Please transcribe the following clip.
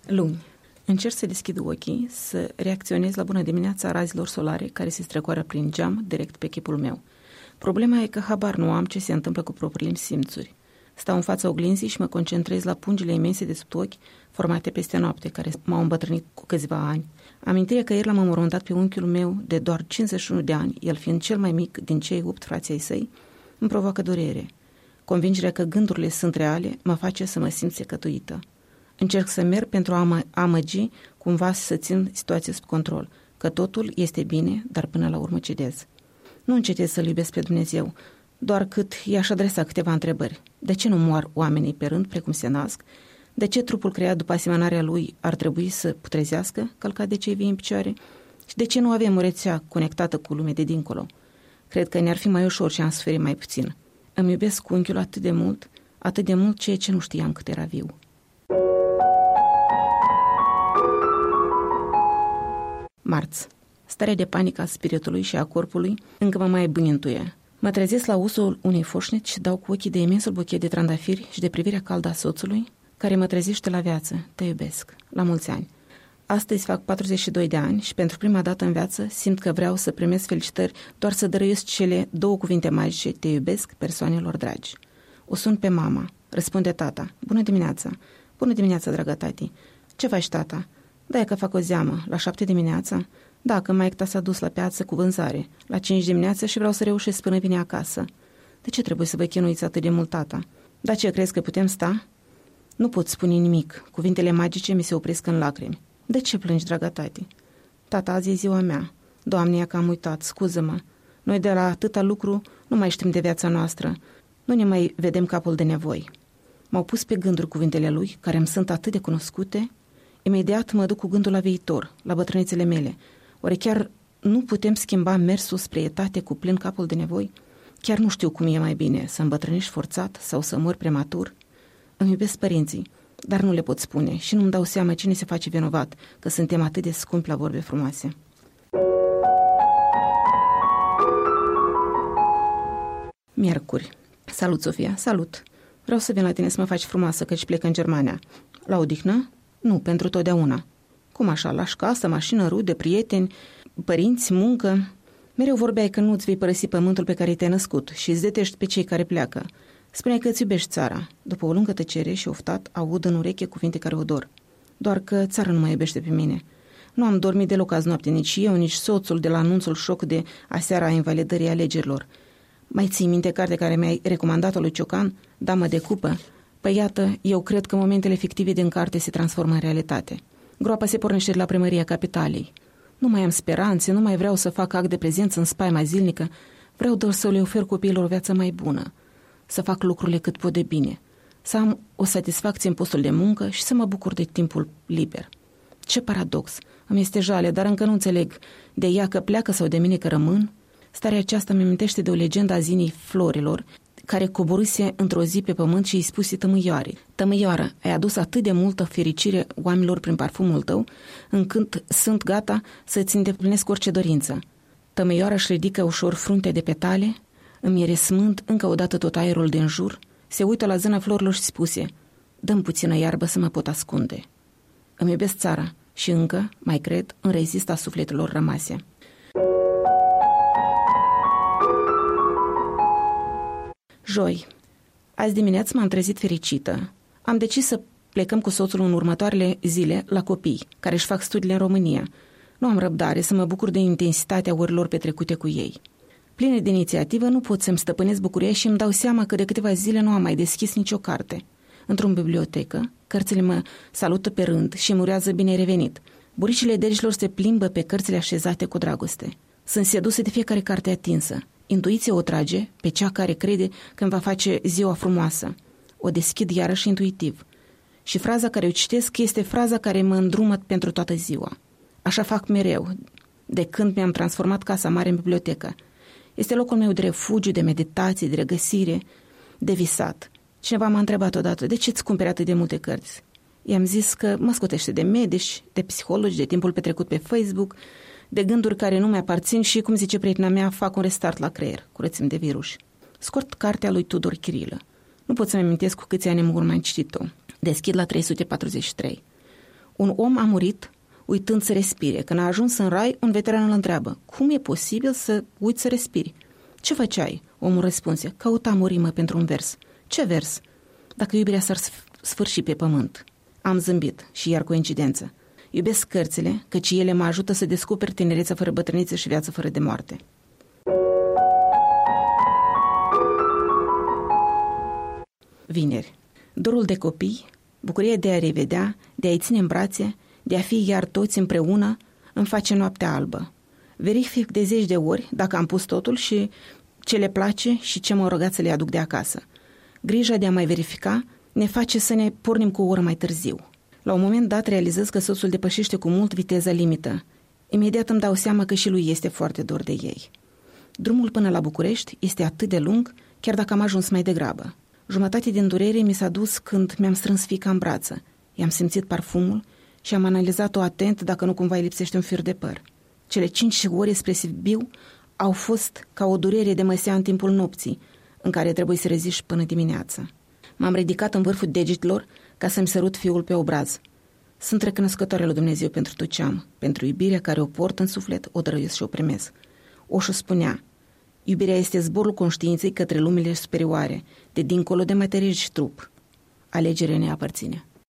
Luni. Încerc să deschid ochii, să reacționez la bună dimineața a razilor solare care se strecoară prin geam direct pe chipul meu. Problema e că habar nu am ce se întâmplă cu propriile simțuri. Stau în fața oglinzii și mă concentrez la pungile imense de sub ochi formate peste noapte, care m-au îmbătrânit cu câțiva ani. Amintirea că ieri l-am înmormântat pe unchiul meu de doar 51 de ani, el fiind cel mai mic din cei 8 frații ai săi, îmi provoacă durere. Convingerea că gândurile sunt reale mă face să mă simt secătuită. Încerc să merg pentru a mă amăgi, cumva să țin situația sub control, că totul este bine, dar până la urmă cedez. Nu încetez să-L iubesc pe Dumnezeu, doar cât i-aș adresa câteva întrebări. De ce nu moar oamenii pe rând, precum se nasc? De ce trupul creat după asemănarea lui ar trebui să putrezească, călcat de cei vii în picioare? Și de ce nu avem o rețea conectată cu lumea de dincolo? Cred că ne-ar fi mai ușor și am suferit mai puțin. Îmi iubesc unchiul atât de mult ceea ce nu știam cât era viu. Marți. Starea de panică a spiritului și a corpului încă mă mai bânintuie. Mă trezesc la usul unei foșneti și dau cu ochii de imensul buchet de trandafiri și de privirea caldă a soțului, care mă trezește la viață. Te iubesc. La mulți ani. Astăzi fac 42 de ani și pentru prima dată în viață simt că vreau să primesc felicitări doar să dăruiesc cele 2 cuvinte magice, te iubesc, persoanelor dragi. O sun pe mama. Răspunde tata. Bună dimineața. Bună dimineața, dragă tati. Ce faci, tata? Da, e că fac o zeamă. La 7 dimineața? Da, că maică s-a dus la piață cu vânzare. La 5 dimineața și vreau să reușesc până vine acasă. De ce trebuie să vă chinuiți atât de mult, tata? Da, ce crezi că putem sta? Nu pot spune nimic. Cuvintele magice mi se opresc în lacrimi. De ce plângi, dragă tati? Tata, azi e ziua mea. Doamne, ia că am uitat, scuză-mă. Noi de la atâta lucru nu mai știm de viața noastră. Nu ne mai vedem capul de nevoi. M-au pus pe gânduri cuvintele lui, care îmi sunt atât de cunoscute. Imediat mă duc cu gândul la viitor, la bătrânețele mele. Oare chiar nu putem schimba mersul spre etate cu plin capul de nevoi? Chiar nu știu cum e mai bine, să îmbătrânești forțat sau să mori prematur. Îmi iubesc părinții, dar nu le pot spune și nu-mi dau seama cine se face vinovat, că suntem atât de scumpi la vorbe frumoase. Miercuri. Salut, Sofia, salut. Vreau să vin la tine să mă faci frumoasă, căci plec în Germania. La odihnă? Nu, pentru totdeauna. Cum așa? Lași casă, mașină, rude, prieteni, părinți, muncă? Mereu vorbeai că nu-ți vei părăsi pământul pe care te-ai născut și îți detești pe cei care pleacă. Spuneai că îți iubești țara. După o lungă tăcere și oftat, aud în ureche cuvinte care odor. Doar că țara nu mă iubește pe mine. Nu am dormit deloc azi noapte, nici eu, nici soțul de la anunțul șoc de aseara a invalidării alegerilor. Mai ții minte cartea care mi-ai recomandat-o lui Ciocan, Damă de cupă? Păi iată, eu cred că momentele fictive din carte se transformă în realitate. Groapa se pornește de la primăria capitalei. Nu mai am speranțe, nu mai vreau să fac act de prezență în spaima zilnică, vreau doar să le ofer copiilor o viață mai bună, să fac lucrurile cât pot de bine, să am o satisfacție în postul de muncă și să mă bucur de timpul liber. Ce paradox! Îmi este jale, dar încă nu înțeleg de ea că pleacă sau de mine că rămân. Starea aceasta mi amintește de o legendă a zinii florilor, care coborâse într-o zi pe pământ și îi spuse tămâioarei: Tămâioară, ai adus atât de multă fericire oamenilor prin parfumul tău, încât sunt gata să-ți îndeplinesc orice dorință. Tămâioara își ridică ușor fruntea de petale, îmieresmând încă o dată tot aerul din jur, se uită la zâna florilor și spuse: dă-mi puțină iarbă să mă pot ascunde. Îmi iubesc țara și încă, mai cred, în rezista sufletelor rămase. Joi. Azi dimineață m-am trezit fericită. Am decis să plecăm cu soțul în următoarele zile la copii, care își fac studiile în România. Nu am răbdare să mă bucur de intensitatea orilor petrecute cu ei. Plină de inițiativă, nu pot să-mi stăpânesc bucuria și îmi dau seama că de câteva zile nu am mai deschis nicio carte. Într-o bibliotecă, cărțile mă salută pe rând și îmi urează bine revenit. Buricile delicilor se plimbă pe cărțile așezate cu dragoste. Sunt sedusă de fiecare carte atinsă. Intuiția o trage pe cea care crede că îmi va face ziua frumoasă. O deschid iarăși intuitiv. Și fraza care o citesc este fraza care mă îndrumă pentru toată ziua. Așa fac mereu, de când mi-am transformat casa mare în bibliotecă. Este locul meu de refugiu, de meditație, de regăsire, de visat. Cineva m-a întrebat odată: de ce îți cumperi atât de multe cărți? I-am zis că mă scotește de medici, de psihologi, de timpul petrecut pe Facebook, de gânduri care nu mi-aparțin și, cum zice prietena mea, fac un restart la creier, curățim de virus. Scot cartea lui Tudor Chirilă. Nu pot să-mi amintesc cu câți ani în urmă am citit-o. Deschid la 343. Un om a murit uitând să respire. Când a ajuns în rai, un veteran îl întreabă: cum e posibil să uiți să respiri? Ce făceai? Omul răspunse: căutam o rimă pentru un vers. Ce vers? Dacă iubirea s-ar sfârși pe pământ. Am zâmbit și iar coincidență. Iubesc cărțile, căci ele mă ajută să descoper tinerețea fără bătrânețe și viață fără de moarte. Vineri. Dorul de copii, bucuria de a revedea, de a-i ține în brațe, de a fi iar toți împreună, îmi face noaptea albă. Verific de 10 de ori dacă am pus totul și ce le place și ce m-au rugat să le aduc de acasă. Grija de a mai verifica ne face să ne pornim cu o oră mai târziu. La un moment dat realizez că soțul depășește cu mult viteza limită. Imediat îmi dau seama că și lui este foarte dor de ei. Drumul până la București este atât de lung, chiar dacă am ajuns mai degrabă. Jumătate din durere mi s-a dus când mi-am strâns fiica în brață. I-am simțit parfumul și am analizat-o atent dacă nu cumva îi lipsește un fir de păr. Cele 5 ore spre Sibiu au fost ca o durere de măsea în timpul nopții, în care trebuie să reziști până dimineață. M-am ridicat în vârful degetelor ca să-mi sărut fiul pe obraz. Sunt recunoscătoare lui Dumnezeu pentru tot ce am, pentru iubirea care o port în suflet, o dăruiesc și o primesc. Osho spunea: iubirea este zborul conștiinței către lumile superioare, de dincolo de materie și trup. Alegerea ne aparține.